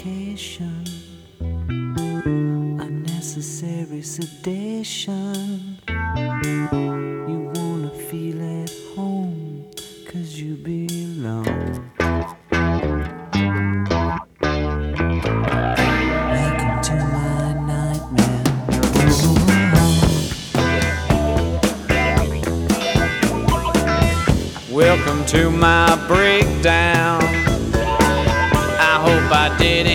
medication, unnecessary sedation. You wanna feel at home, 'cause you belong. Welcome to my nightmare. Welcome to my breakdown. I hope I didn't